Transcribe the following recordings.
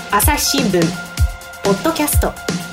朝日新聞ポッドキャスト。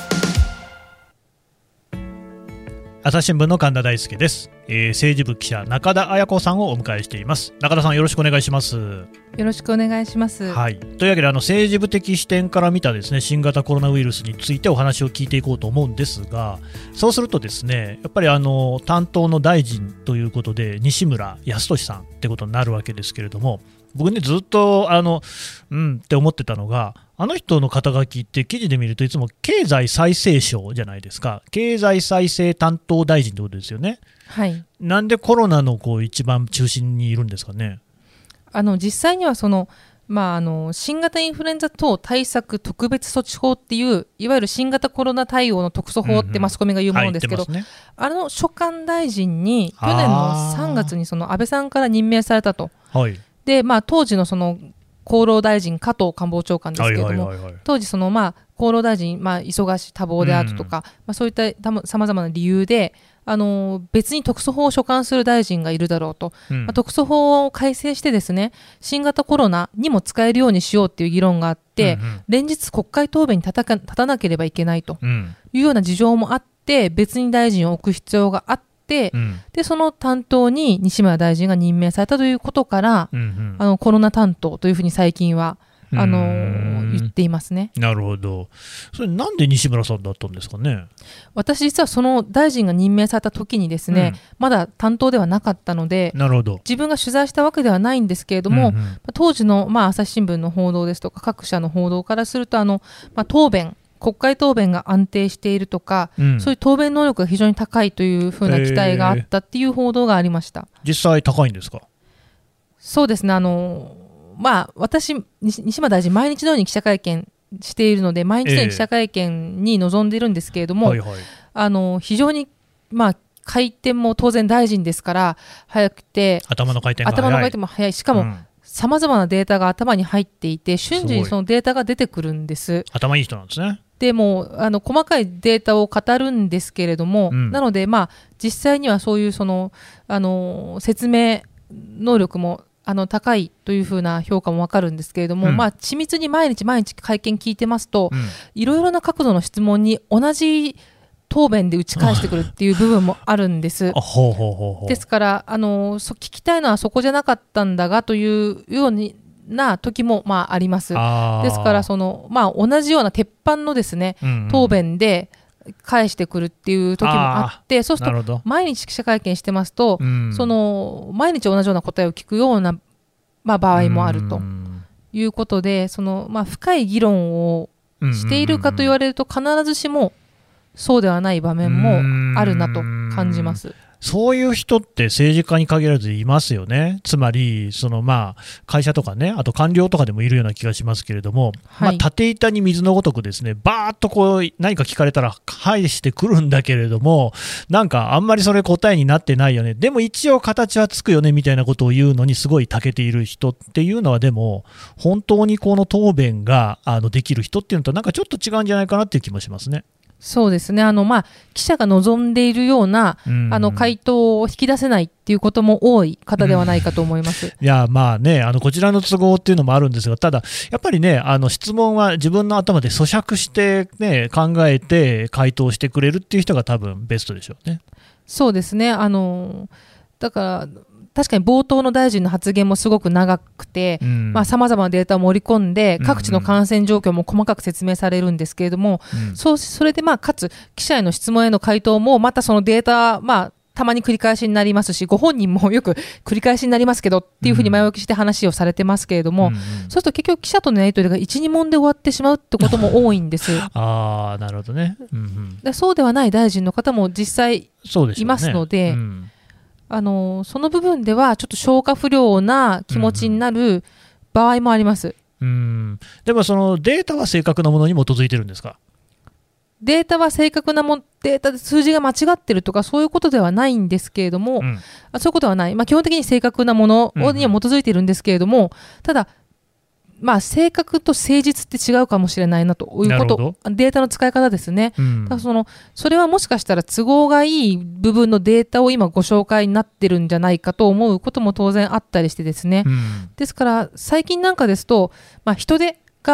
朝日新聞の神田大輔です。政治部記者中田彩子さんをお迎えしています。中田さん、よろしくお願いします。 よろしくお願いします。 はい、というわけで政治部的視点から見たですね、新型コロナウイルスについてお話を聞いていこうと思うんですが、そうするとですね、やっぱり担当の大臣ということで西村康稔さんってことになるわけですけれども、僕ねずっとって思ってたのが、あの人の肩書きって記事で見るといつも経済再生省じゃないですか。経済再生担当大臣ってことですよね。 はい。 なんでコロナの一番中心にいるんですかね。 実際には新型インフルエンザ等対策特別措置法っていういわゆる新型コロナ対応の特措法ってマスコミが言うものですけど、所管大臣に去年の3月に安倍さんから任命されたと。 はい。 で、当時の厚労大臣加藤官房長官ですけれども、当時厚労大臣、忙しい多忙であるとか、そういったさまざまな理由で別に特措法を所管する大臣がいるだろうと、特措法を改正してですね、新型コロナにも使えるようにしようっていう議論があって、連日国会答弁に立たなければいけないというような事情もあって、別に大臣を置く必要があって、でその担当に西村大臣が任命されたということから、コロナ担当というふうに最近は言っていますね。 なるほど。それなんで西村さんだったんですかね。 私実はその大臣が任命された時にですね、まだ担当ではなかったので、 なるほど、 自分が取材したわけではないんですけれども、当時の朝日新聞の報道ですとか各社の報道からすると国会答弁が安定しているとか、そういう答弁能力が非常に高いというふうな期待があったっていう報道がありました。 実際高いんですか。 そうですね。私西村大臣毎日のように記者会見しているので、毎日のように記者会見に臨んでいるんですけれども、非常に回転も当然大臣ですから早くて、 頭の回転も早い。しかもさまざまなデータが頭に入っていて、瞬時にそのデータが出てくるんです。 頭いい人なんですね。 でも細かいデータを語るんですけれども、なので実際にはそういう説明能力も高いというふうな評価も分かるんですけれども、緻密に毎日会見聞いてますと、いろいろな角度の質問に同じ答弁で打ち返してくるっていう部分もあるんです。ですから聞きたいのはそこじゃなかったんだがというような時もあります。ですから同じような鉄板のですね、答弁で返してくるっていう時もあって、そうすると毎日記者会見してますと、毎日同じような答えを聞くような、場合もあるということで、深い議論をしているかと言われると必ずしもそうではない場面もあるなと感じます。 そういう人って政治家に限らずいますよね。つまり会社とかね、あと官僚とかでもいるような気がしますけれども、縦板に水のごとくですね、バーッと何か聞かれたら返してくるんだけれども、あんまりそれ答えになってないよね、でも一応形はつくよねみたいなことを言うのにすごい長けている人っていうのは、でも本当にこの答弁ができる人っていうのとちょっと違うんじゃないかなっていう気もしますね。 そうですね。記者が望んでいるような回答を引き出せないっていうことも多い方ではないかと思います。 いやこちらの都合っていうのもあるんですが、ただやっぱりね、質問は自分の頭で咀嚼してね、考えて回答してくれるっていう人が多分ベストでしょうね。 そうですね。だから確かに冒頭の大臣の発言もすごく長くて、さまざまなデータを盛り込んで、各地の感染状況も細かく説明されるんですけれども、それでかつ記者への質問への回答もまたそのデータたまに繰り返しになりますし、ご本人もよく繰り返しになりますけどっていうふうに前置きして話をされてますけれども、そうすると結局記者とのやり取りが 1,2 問で終わってしまうってことも多いんです。 なるほどね。 そうではない大臣の方も実際いますので、その部分ではちょっと消化不良な気持ちになる場合もあります。 でもそのデータは正確なものに基づいてるんですか。 データは正確なデータで数字が間違ってるとかそういうことではないんですけれども、そういうことはない、基本的に正確なものには基づいているんですけれども、ただ正確と誠実って違うかもしれないなということ、データの使い方ですね。だからそれはもしかしたら都合がいい部分のデータを今ご紹介になってるんじゃないかと思うことも当然あったりしてですね。ですから最近なんかですと、人手が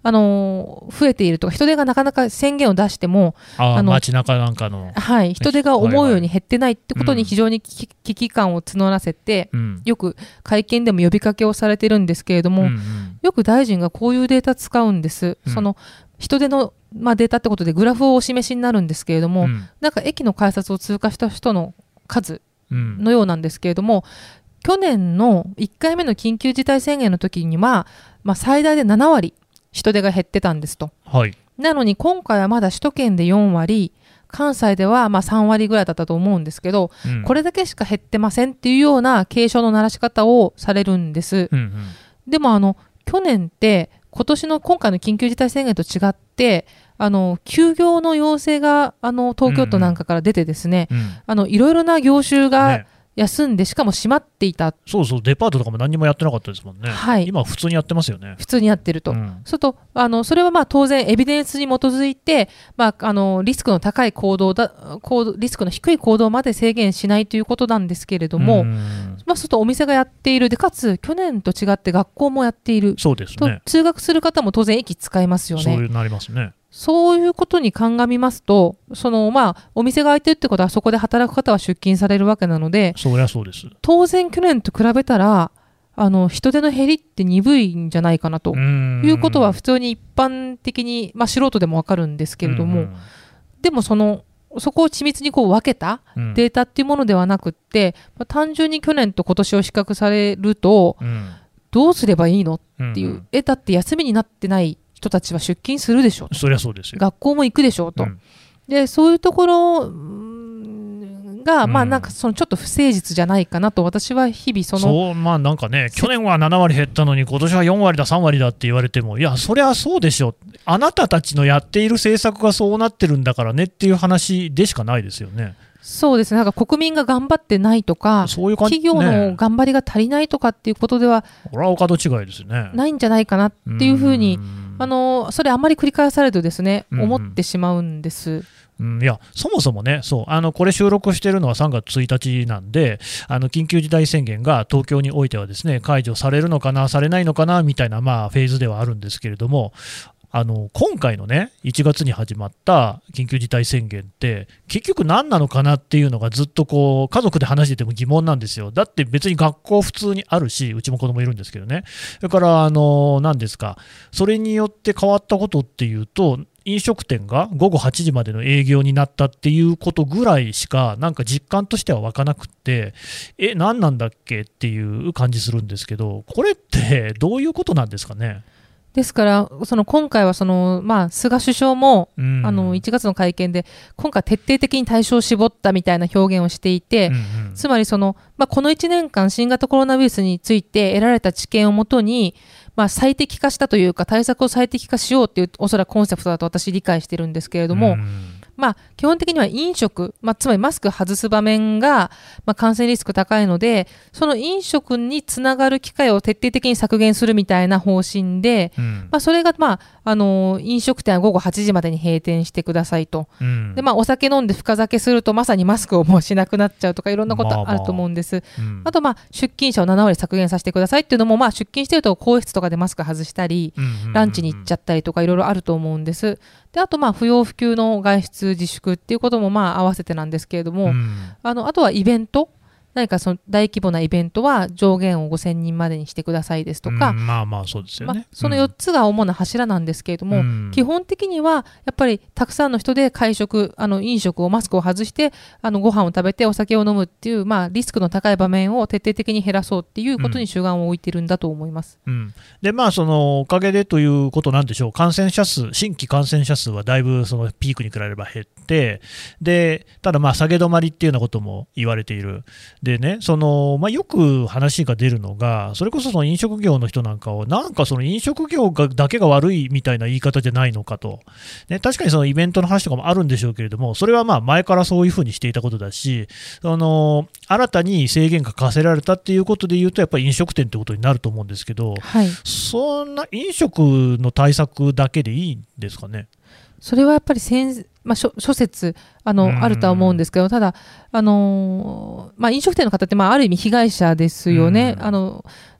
増えているとか、人手がなかなか宣言を出しても街中なんかの、 はい、人手が思うように減ってないってことに非常に危機感を募らせて、よく会見でも呼びかけをされてるんですけれども、よく大臣がこういうデータ使うんです。その人手の、データってことでグラフをお示しになるんですけれども、なんか駅の改札を通過した人の数のようなんですけれども、去年の1回目の緊急事態宣言の時には、最大で7割人手が減ってたんですと。 はい、 なのに今回はまだ首都圏で4割、関西では3割ぐらいだったと思うんですけど、これだけしか減ってませんっていうような警鐘の鳴らし方をされるんです。でも去年って今回の緊急事態宣言と違って休業の要請が東京都なんかから出てですね、いろいろな業種が休んで、しかも閉まっていた。 そうそう、デパートとかも何もやってなかったですもんね。 はい、 今普通にやってますよね。 普通にやってると。それは当然エビデンスに基づいて、リスクの高いリスクの低い行動まで制限しないということなんですけれども、お店がやっているで、かつ去年と違って学校もやっている。 そうですね。 通学する方も当然駅使いますよね。 そうなりますね。 そういうことに鑑みますと、お店が開いてるってことは、そこで働く方は出勤されるわけなので、 そりゃそうです。 当然去年と比べたら人手の減りって鈍いんじゃないかなということは普通に一般的に、素人でも分かるんですけれども、でもそこを緻密に分けたデータっていうものではなくって、単純に去年と今年を比較されると、どうすればいいのっていう、だって休みになってない人たちは出勤するでしょうと。 そりゃそうですよ。 学校も行くでしょうと。でそういうところが、なんかちょっと不誠実じゃないかなと、私は日々 なんかね、去年は7割減ったのに今年は4割だ3割だって言われても、いやそりゃそうでしょ、あなたたちのやっている政策がそうなってるんだからねっていう話でしかないですよね。 そうですね。なんか国民が頑張ってないとか、企業の頑張りが足りないとかっていうことでは、 これはお門違いですね。 ないんじゃないかなっていうふうに、それあんまり繰り返されるとですね、思ってしまうんです。 いやそもそもね、これ収録しているのは3月1日なんで、緊急事態宣言が東京においてはですね、解除されるのかな、されないのかなみたいな、フェーズではあるんですけれども、今回のね、1月に始まった緊急事態宣言って、結局何なのかなっていうのがずっと家族で話してても疑問なんですよ。だって別に学校普通にあるし、うちも子供いるんですけどね。だから、何ですか、それによって変わったことっていうと、飲食店が午後8時までの営業になったっていうことぐらいしか、なんか実感としては湧かなくって、何なんだっけっていう感じするんですけど、これってどういうことなんですかね。 ですから今回は菅首相も1月の会見で今回徹底的に対象を絞ったみたいな表現をしていて、つまりこの1年間新型コロナウイルスについて得られた知見をもとに最適化したというか、対策を最適化しようというおそらくコンセプトだと私理解してるんですけれども、基本的には飲食、つまりマスク外す場面が、感染リスク高いので、その飲食につながる機会を徹底的に削減するみたいな方針で、それが、飲食店は午後8時までに閉店してくださいと。でお酒飲んで深酒するとまさにマスクをもうしなくなっちゃうとか、いろんなことあると思うんです。あと出勤者を7割削減させてくださいっていうのも、出勤してると更衣室とかでマスク外したり、ランチに行っちゃったりとかいろいろあると思うんです。であと不要不急の外出自粛っていうことも合わせてなんですけれども、あとはイベント、何か大規模なイベントは上限を5000人までにしてくださいですとか、 そうですよね。 その4つが主な柱なんですけれども、基本的にはやっぱりたくさんの人で会食、飲食をマスクを外してご飯を食べてお酒を飲むっていう、リスクの高い場面を徹底的に減らそうっていうことに主眼を置いてるんだと思います。 でそのおかげでということなんでしょう。新規感染者数はだいぶそのピークに比べれば減って、でただ下げ止まりっていうようなことも言われている。でね、よく話が出るのが、それこそその飲食業の人なんかを、なんかその飲食業だけが悪いみたいな言い方じゃないのかと、ね、確かにそのイベントの話とかもあるんでしょうけれども、それは前からそういうふうにしていたことだし、新たに制限が課せられたっていうことでいうと、やっぱり飲食店ってことになると思うんですけど、そんな飲食の対策だけでいいんですかね。 それはやっぱり諸説あるとは思うんですけど、ただ、飲食店の方ってある意味被害者ですよね。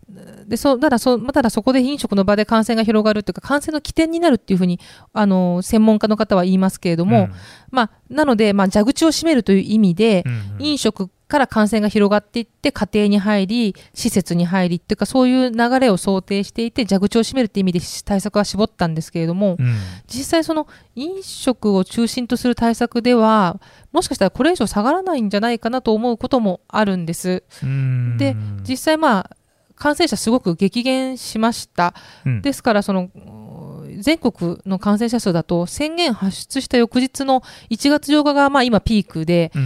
でただそこで飲食の場で感染が広がるというか、感染の起点になるっていうふうに専門家の方は言いますけれども、なので、蛇口を閉めるという意味で、飲食から感染が広がっていって家庭に入り施設に入りっていうか、そういう流れを想定していて蛇口を閉めるっていう意味で対策は絞ったんですけれども、実際その飲食を中心とする対策ではもしかしたらこれ以上下がらないんじゃないかなと思うこともあるんです。で、実際感染者すごく激減しました。ですからその全国の感染者数だと宣言発出した翌日の1月8日が今ピークで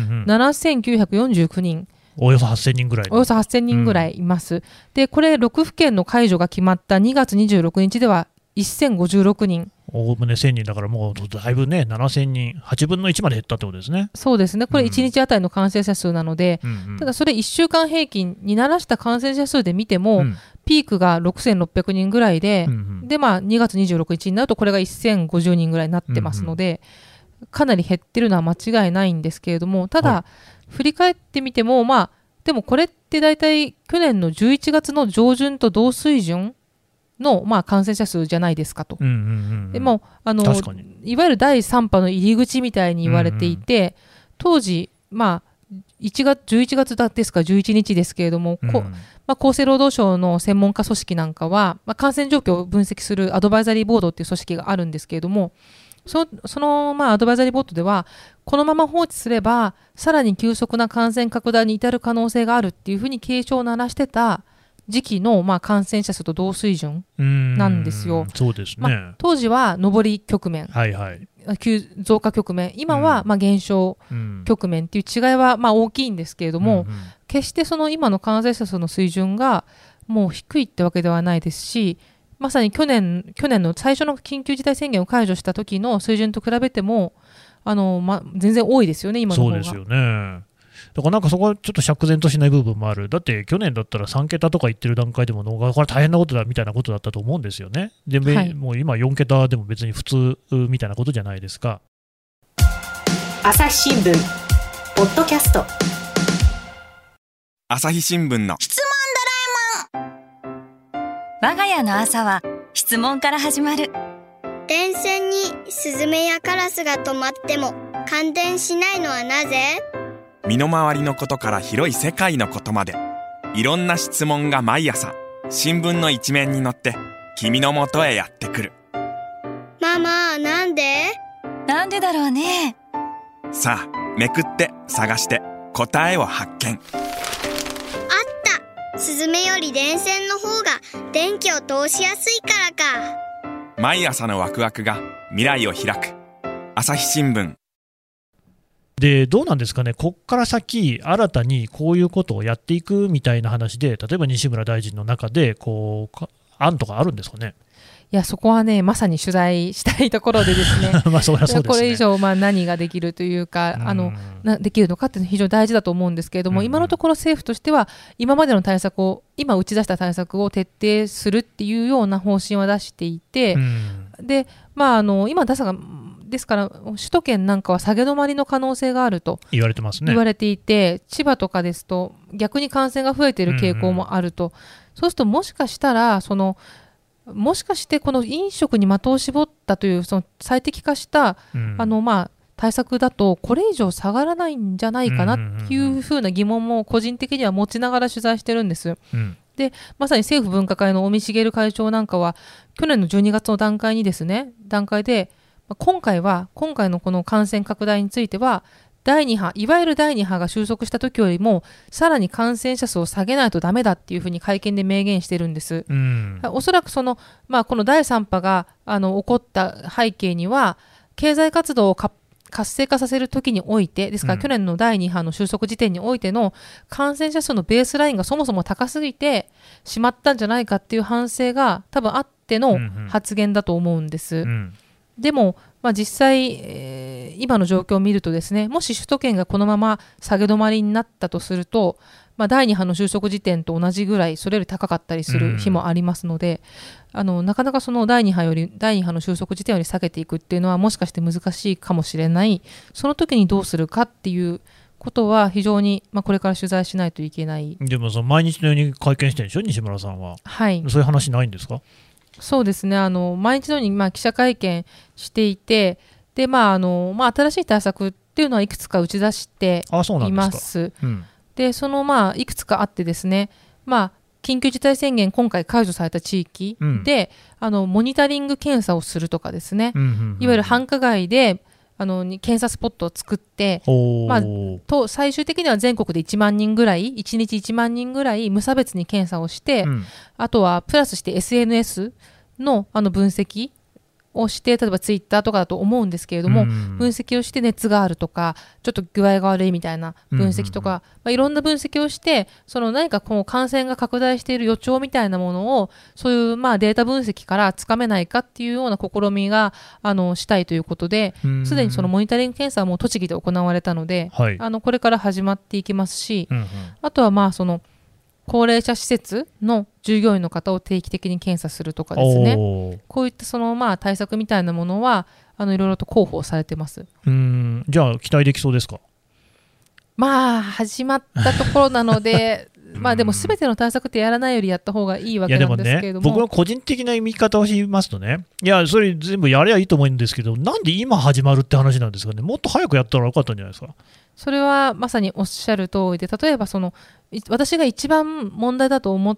7949人、 およそ8000人ぐらい、 およそ8000人ぐらいいます。でこれ6府県の解除が決まった2月26日では1056人、 おおむね1000人だから、もうだいぶね、7000人、8分の1まで減ったってことですね。 そうですね、これ1日あたりの感染者数なので、ただそれ1週間平均にならした感染者数で見ても、ピークが6600人ぐらいで、2月26日になるとこれが1050人ぐらいになってますので、かなり減ってるのは間違いないんですけれども、ただ、振り返ってみても、でもこれって大体去年の11月の上旬と同水準の感染者数じゃないですかと。でもいわゆる第3波の入り口みたいに言われていて、当時11月ですか11日ですけれども、厚生労働省の専門家組織なんかは、感染状況を分析するアドバイザリーボードっていう組織があるんですけれども、そのアドバイザリーボードではこのまま放置すればさらに急速な感染拡大に至る可能性があるっていうふうに警鐘を鳴らしてた時期の感染者数と同水準なんですよ。 そうですね。 当時は上り局面、増加局面、今は減少局面っていう違いは大きいんですけれども、決してその今の感染者数の水準がもう低いってわけではないですし、まさに去年の最初の緊急事態宣言を解除した時の水準と比べても全然多いですよね、今の方が。 そうですよね。だからそこはちょっと釈然としない部分もある。だって去年だったら3桁とか言ってる段階でもこれ大変なことだみたいなことだったと思うんですよね。で、もう今4桁でも別に普通みたいなことじゃないですか。 朝日新聞ポッドキャスト、 朝日新聞の質問ドラえもん。我が家の朝は質問から始まる。 電線にスズメやカラスが止まっても感電しないのはなぜ？ 身の回りのことから広い世界のことまで、いろんな質問が毎朝新聞の一面に載って君の元へやってくる。 ママ、なんでだろうね。 さあめくって探して答えを発見。 あった。スズメより電線の方が電気を通しやすいからか。 毎朝のワクワクが未来を開く。朝日新聞。 でどうなんですかね、こっから先新たにこういうことをやっていくみたいな話で、例えば西村大臣の中で案とかあるんですかね。 いや、そこはねまさに取材したいところでですねそうですね、 これ以上何ができるというか、できるのかっていうのは非常に大事だと思うんですけれども、今のところ政府としては今までの対策を今打ち出した対策を徹底するっていうような方針を出していて、で今ですから首都圏なんかは下げ止まりの可能性があると言われてますね。 言われていて、千葉とかですと逆に感染が増えている傾向もあると、そうするともしかしてこの飲食に的を絞ったというその最適化した、対策だとこれ以上下がらないんじゃないかなっていうふうな疑問も個人的には持ちながら取材してるんです。でまさに政府分科会の尾身茂会長なんかは去年の12月の段階で今回のこの感染拡大についてはいわゆる第2波が収束した時よりもさらに感染者数を下げないとダメだっていうふうに会見で明言してるんです。おそらくこの第3波が起こった背景には経済活動を活性化させる時においてですから、去年の第2波の収束時点においての感染者数のベースラインがそもそも高すぎてしまったんじゃないかっていう反省が多分あっての発言だと思うんです。でも、実際、今の状況を見るとですね、もし首都圏がこのまま下げ止まりになったとすると、第2波の収束時点と同じぐらいそれより高かったりする日もありますので、なかなかその第2波の収束時点より下げていくっていうのはもしかして難しいかもしれない。その時にどうするかっていうことは非常に、これから取材しないといけない。 でもその毎日のように会見してるんでしょ、西村さんは。 はい、 そういう話ないんですか？ そうですね、毎日のように記者会見していて、で新しい対策っていうのはいくつか打ち出しています。でそのいくつかあってですね、緊急事態宣言今回解除された地域で、モニタリング検査をするとかですね、いわゆる繁華街で検査スポットを作って、最終的には全国で1万人ぐらい、1日1万人ぐらい無差別に検査をして、あとはプラスして SNS の分析をして、例えばツイッターとかだと思うんですけれども、分析をして熱があるとかちょっと具合が悪いみたいな分析とか、いろんな分析をして、その何かこの感染が拡大している予兆みたいなものをそういうデータ分析からつかめないかっていうような試みがしたいということで、すでにそのモニタリング検査はもう栃木で行われたので、これから始まっていきますし、あとはその高齢者施設の従業員の方を定期的に検査するとかですね、こういったその対策みたいなものはいろいろと広報されてます。 じゃあ期待できそうですか？ 始まったところなのででも全ての対策ってやらないよりやった方がいいわけなんですけれども、 僕の個人的な見方をしますとね、いやそれ全部やればいいと思うんですけど、なんで今始まるって話なんですかね。もっと早くやったらよかったんじゃないですか。 それはまさにおっしゃる通りで、例えば私が一番問題だと思って、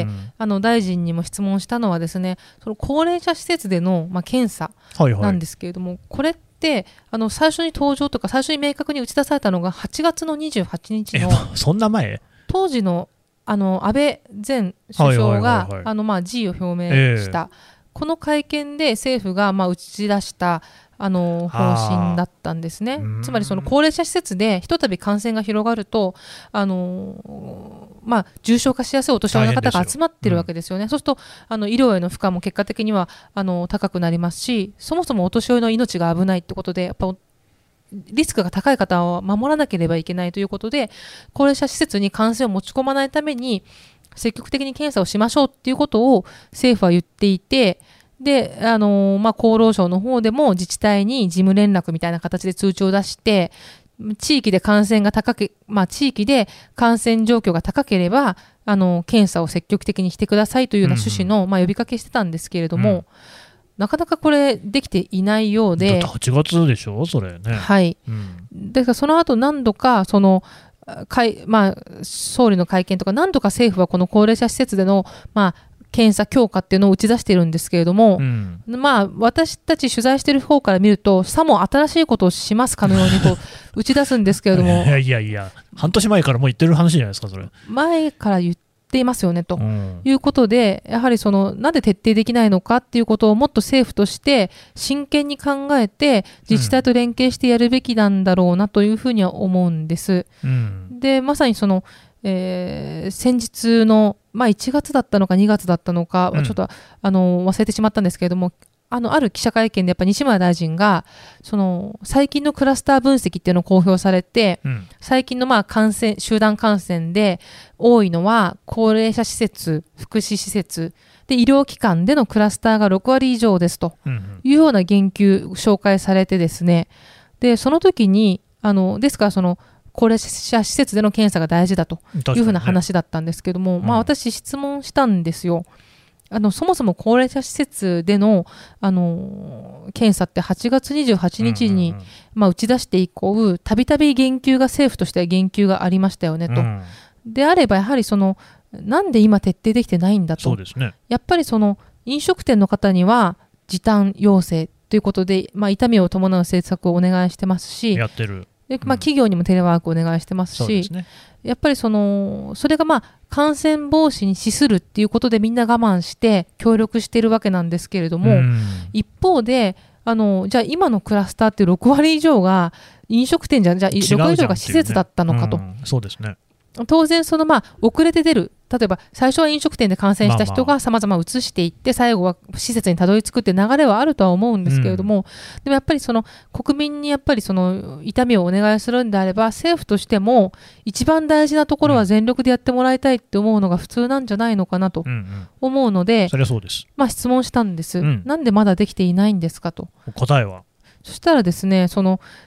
大臣にも質問したのはですね、その高齢者施設での、検査なんですけれども、これって最初に登場とか最初に明確に打ち出されたのが8月の28日のそんな前当時の安倍前首相が辞意を表明した、この会見で政府が打ち出した方針だったんですね。つまりその高齢者施設でひとたび感染が広がると重症化しやすいお年寄りの方が集まってるわけですよね。そうすると医療への負荷も結果的には高くなりますし、そもそもお年寄りの命が危ないってことで、やっぱリスクが高い方を守らなければいけないということで、高齢者施設に感染を持ち込まないために積極的に検査をしましょうっていうことを政府は言っていて、で厚労省の方でも自治体に事務連絡みたいな形で通知を出して、地域で感染が地域で感染状況が高ければ検査を積極的にしてくださいというような趣旨の呼びかけしてたんですけれども、なかなかこれできていないようで。 だって8月でしょそれね。 はい、ですからその後何度か総理の会見とか何度か政府はこの高齢者施設での検査強化っていうのを打ち出しているんですけれども、私たち取材している方から見るとさも新しいことをしますかのように打ち出すんですけれどもいや半年前からもう言ってる話じゃないですか。それ前から言っていますよねということで、やはりなんで徹底できないのかっていうことをもっと政府として真剣に考えて自治体と連携してやるべきなんだろうなというふうには思うんです。でまさに先日の1月だったのか2月だったのか、ちょっと忘れてしまったんですけれども、ある記者会見でやっぱ西村大臣が最近のクラスター分析っていうのを公表されて、最近の集団感染で多いのは高齢者施設、福祉施設で医療機関でのクラスターが6割以上ですというような言及紹介されてですね、でその時にですから高齢者施設での検査が大事だというふうな話だったんですけども、私質問したんですよ。そもそも高齢者施設での、検査って8月28日に、打ち出して以降たびたび言及が政府としては言及がありましたよねと、であればやはりなんで今徹底できてないんだと。 そうですね。 やっぱり飲食店の方には時短要請ということで、痛みを伴う政策をお願いしてますし、 やってるで企業にもテレワークをお願いしてますし、やっぱりそれが感染防止に資するっていうことでみんな我慢して協力しているわけなんですけれども、一方でじゃあ今のクラスターって6割以上が飲食店じゃ6割以上が施設だったのかと。 そうですね。 当然遅れて出る、例えば最初は飲食店で感染した人がさまざま移していって最後は施設にたどり着くって流れはあるとは思うんですけれども、でもやっぱり国民にやっぱり痛みをお願いするんであれば政府としても一番大事なところは全力でやってもらいたいって思うのが普通なんじゃないのかなと思うので、 それはそうです。 質問したんです、なんでまだできていないんですかと。 答えはそしたらですね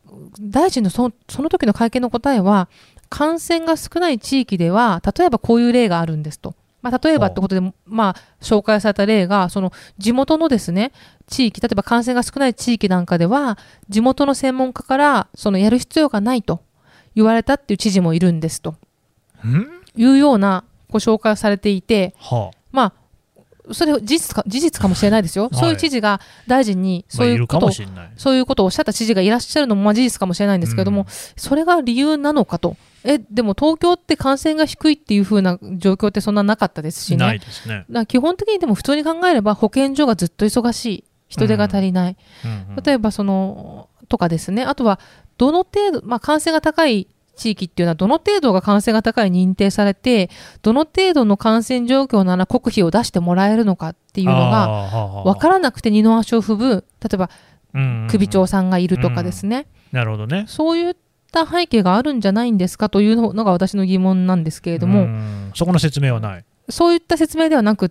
大臣のその時の会見の答えは、感染が少ない地域では例えばこういう例があるんですと。例えばってことで、紹介された例が、その地元のですね、地域、例えば感染が少ない地域なんかでは、地元の専門家からそのやる必要がないと言われたっていう知事もいるんですというようなご紹介をされていて、それ事実かもしれないですよ、そういう知事が大臣にそういうことをおっしゃった知事がいらっしゃるのも事実かもしれないんですけれども、それが理由なのかと。でも東京って感染が低いっていう風な状況ってそんななかったですしね。 ないですね。 だから基本的にでも普通に考えれば保健所がずっと忙しい、人手が足りない、例えばとかですね、あとはどの程度、感染が高い地域っていうのはどの程度が感染が高い認定されて、どの程度の感染状況なら国費を出してもらえるのかっていうのが分からなくて二の足を踏む、例えば首長さんがいるとかですね、 なるほどね。 そういった背景があるんじゃないんですかというのが私の疑問なんですけれども、 そこの説明はない。 そういった説明ではなくって、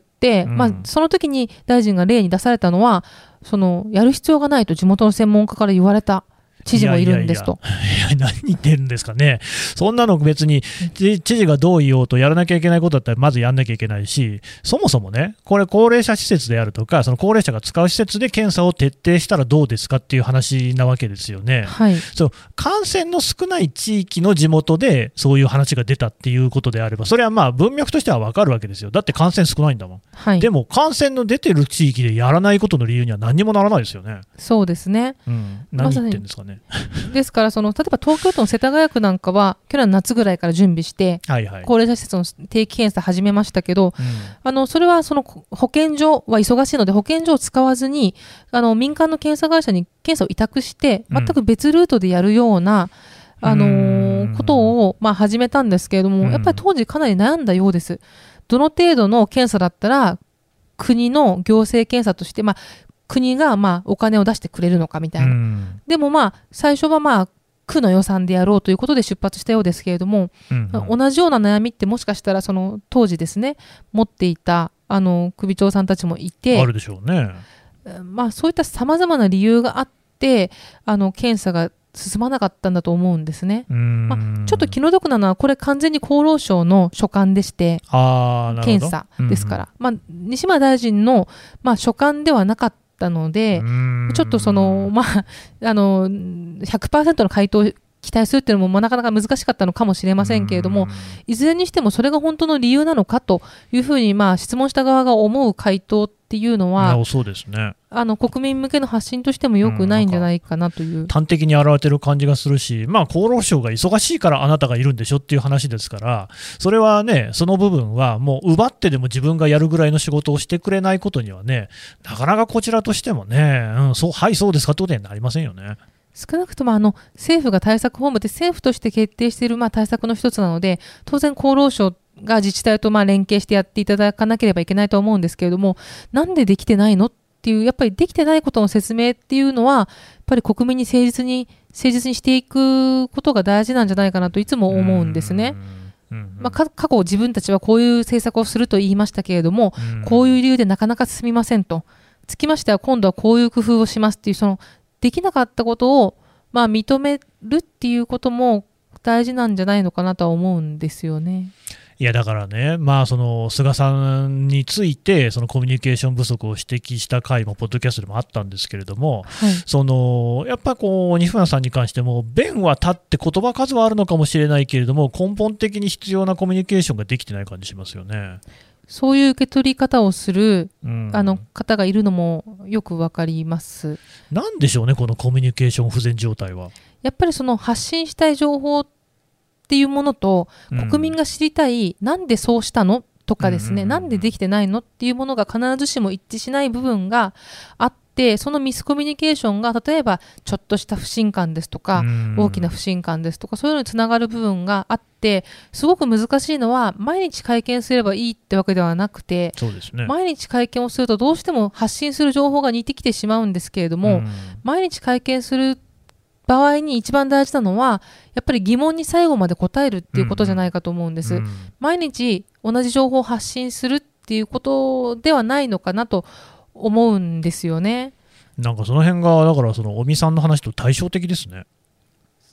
その時に大臣が例に出されたのは、やる必要がないと地元の専門家から言われた知事もいるんですと。 何言ってるんですかね。そんなの別に知事がどう言おうとやらなきゃいけないことだったらまずやんなきゃいけないし、そもそもね、これ高齢者施設であるとか、その高齢者が使う施設で検査を徹底したらどうですかっていう話なわけですよね。感染の少ない地域の地元でそういう話が出たっていうことであれば、それは文脈としては分かるわけですよ。だって感染少ないんだもん。でも感染の出てる地域でやらないことの理由には何にもならないですよね。 そうですね。 何言ってるんですかね。 ですから例えば東京都の世田谷区なんかは去年の夏ぐらいから準備して、高齢者施設の定期検査始めましたけど、それは保健所は忙しいので保健所を使わずに民間の検査会社に検査を委託して全く別ルートでやるような、ことを始めたんですけれども、やっぱり当時かなり悩んだようです。どの程度の検査だったら国の行政検査として、国がお金を出してくれるのかみたいな、でも最初は区の予算でやろうということで出発したようですけれども、同じような悩みってもしかしたら当時ですね持っていた首長さんたちもいて、 あるでしょうね。 そういったさまざまな理由があって検査が進まなかったんだと思うんですね。ちょっと気の毒なのはこれ完全に厚労省の所管でして検査ですから、西村大臣の所管ではなかったので、ちょっと100% の回答を期待するっていうのもなかなか難しかったのかもしれませんけれども、いずれにしてもそれが本当の理由なのかというふうに質問した側が思う回答っていうのは、 そうですね、 国民向けの発信としても良くないんじゃないかなという、 端的に現れてる感じがするし、厚労省が忙しいからあなたがいるんでしょっていう話ですから、それはね、その部分はもう奪ってでも自分がやるぐらいの仕事をしてくれないことにはね、なかなかこちらとしてもね、そうですかってことにはなりませんよね。 少なくとも政府が対策本部で政府として決定している対策の一つなので、当然厚労省が自治体と連携してやっていただかなければいけないと思うんですけれども、なんでできてないのっていう、やっぱりできてないことの説明っていうのはやっぱり国民に誠実にしていくことが大事なんじゃないかなといつも思うんですね。過去自分たちはこういう政策をすると言いましたけれども、こういう理由でなかなか進みませんと、つきましては今度はこういう工夫をしますっていう、できなかったことを認めるっていうことも大事なんじゃないのかなとは思うんですよね。 いやだからね、菅さんについてコミュニケーション不足を指摘した回もポッドキャストでもあったんですけれども、やっぱ西村さんに関しても弁は立って言葉数はあるのかもしれないけれども、根本的に必要なコミュニケーションができてない感じしますよね。 そういう受け取り方をする、方がいるのもよくわかります。 なんでしょうね、このコミュニケーション不全状態は。 やっぱり発信したい情報っていうものと、国民が知りたい、なんでそうしたのとかですね、なんでできてないのっていうものが必ずしも一致しない部分があって、そのミスコミュニケーションが例えばちょっとした不信感ですとか、大きな不信感ですとか、そういうのにつながる部分があって、すごく難しいのは毎日会見すればいいってわけではなくて、毎日会見をするとどうしても発信する情報が似てきてしまうんですけれども、毎日会見する場合に一番大事なのはやっぱり疑問に最後まで答えるっていうことじゃないかと思うんです。毎日同じ情報を発信するっていうことではないのかなと思うんですよね。 なんかその辺がだから尾身さんの話と対照的ですね。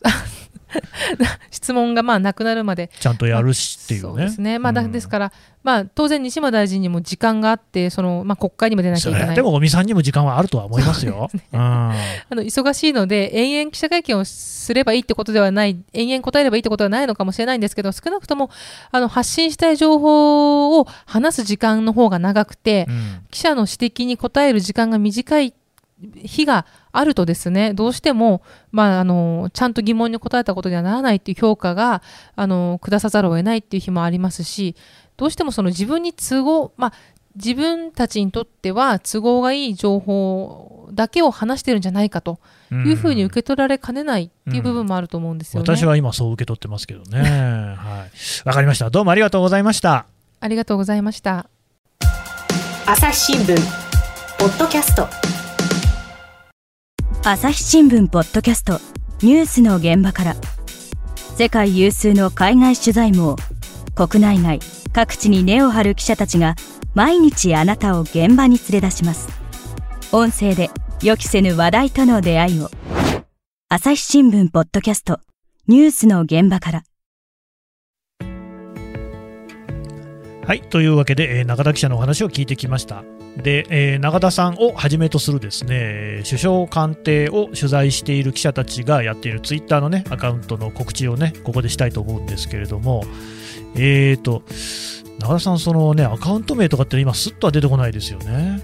質問がまあなくなるまでちゃんとやるしっていうね。 そうですね。ですから、当然西村大臣にも時間があって国会にも出なきゃいけない。 でも尾身さんにも時間はあるとは思いますよ。 忙しいので延々記者会見をすればいいってことではない、延々答えればいいってことはないのかもしれないんですけど、少なくとも発信したい情報を話す時間の方が長くて、記者の指摘に答える時間が短い日があるとですね、どうしても、ちゃんと疑問に答えたことにはならないっていう評価が下さざるを得ないっていう日もありますし、どうしても自分に自分たちにとっては都合がいい情報だけを話してるんじゃないかというふうに受け取られかねないっていう部分もあると思うんですよね。 私は今そう受け取ってますけどね。はい、わかりました。どうもありがとうございました。 ありがとうございました。 朝日新聞ポッドキャスト。 朝日新聞ポッドキャストニュースの現場から、世界有数の海外取材網、国内外各地に根を張る記者たちが毎日あなたを現場に連れ出します。音声で予期せぬ話題との出会いを。朝日新聞ポッドキャストニュースの現場から。 はい、というわけで、中田記者のお話を聞いてきました。で、中田さんをはじめとするですね、首相官邸を取材している記者たちがやっているツイッターのねアカウントの告知をねここでしたいと思うんですけれども、中田さんアカウント名とかって今スッとは出てこないですよね。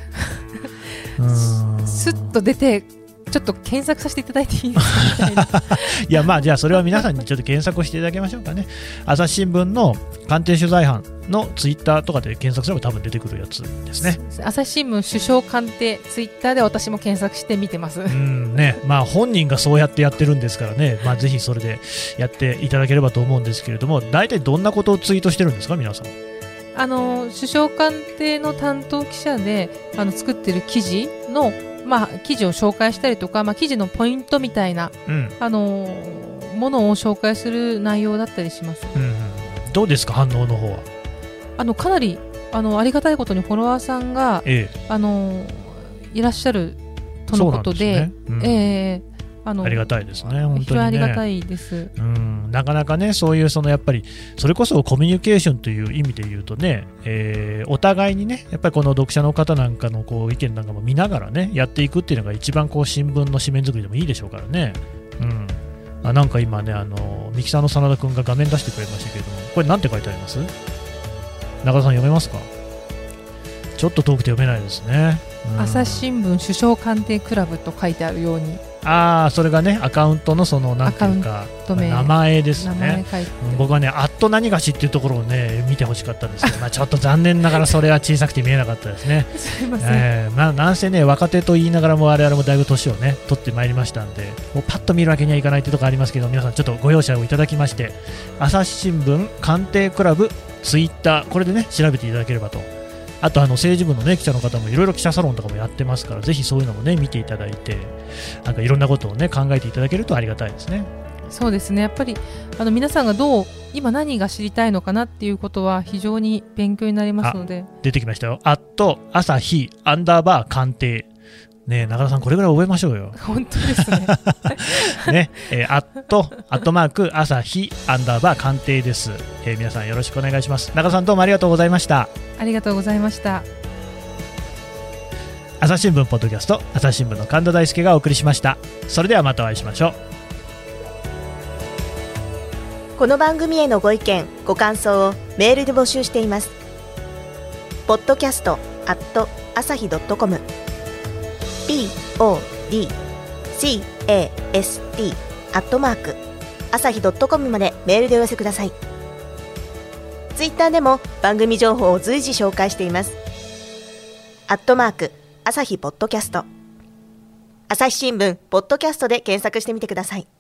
スッと出てちょっと検索させていただいていいですか？ いやじゃあそれは皆さんにちょっと検索をしていただきましょうかね。朝日新聞の官邸取材班のツイッターとかで検索すれば多分出てくるやつですね。 朝日新聞首相官邸ツイッターで私も検索して見てます。 本人がそうやってやってるんですからね、ぜひそれでやっていただければと思うんですけれども、大体どんなことをツイートしてるんですか皆さん。 首相官邸の担当記者で作ってる記事の記事を紹介したりとか、記事のポイントみたいな、ものを紹介する内容だったりします。 どうですか反応の方は。 かなりありがたいことにフォロワーさんが、いらっしゃるとのことで、 ありがたいですね。本当にね。 非常にありがたいです。 なかなかねそういうやっぱりそれこそコミュニケーションという意味で言うとね、お互いにねやっぱりこの読者の方なんかの意見なんかも見ながらねやっていくっていうのが一番新聞の紙面作りでもいいでしょうからね。なんか今ねミキサーの真田君が画面出してくれましたけれども、これなんて書いてあります？中田さん読めますか？ちょっと遠くて読めないですね。 朝日新聞首相官邸クラブと書いてあるように、 それがねアカウントのなんていうか名前ですね。僕はね何がしっていうところをね見てほしかったんですけど、ちょっと残念ながらそれは小さくて見えなかったですね。 すいません。 なんせね若手と言いながらも我々もだいぶ年をね取ってまいりましたんで、もうパッと見るわけにはいかないというところありますけど、皆さんちょっとご容赦をいただきまして、朝日新聞官邸クラブツイッター、これでね調べていただければと。あと政治部の、ね、記者の方もいろいろ記者サロンとかもやってますから、ぜひそういうのもね見ていただいて、なんかいろんなことをね考えていただけるとありがたいですね。 そうですね。やっぱり皆さんが今何が知りたいのかなっていうことは非常に勉強になりますので。 出てきましたよ。朝日_官邸ね、中田さんこれぐらい覚えましょうよ。 本当ですね。 ね、@朝日_官邸です。皆さんよろしくお願いします。中田さんどうもありがとうございました。 ありがとうございました。 朝日新聞ポッドキャスト、朝日新聞の神田大輔がお送りしました。それではまたお会いしましょう。 この番組へのご意見ご感想をメールで募集しています。podcast@asahi.com podcast@ 朝日.com までメールでお寄せください。ツイッターでも番組情報を随時紹介しています。朝日ポッドキャスト、朝日新聞ポッドキャストで検索してみてください。